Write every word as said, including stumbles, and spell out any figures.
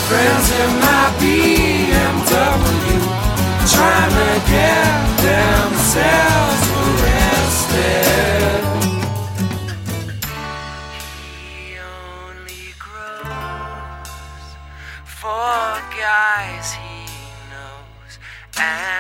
friends in my B M W trying to get themselves arrested. He only grows for guys he knows and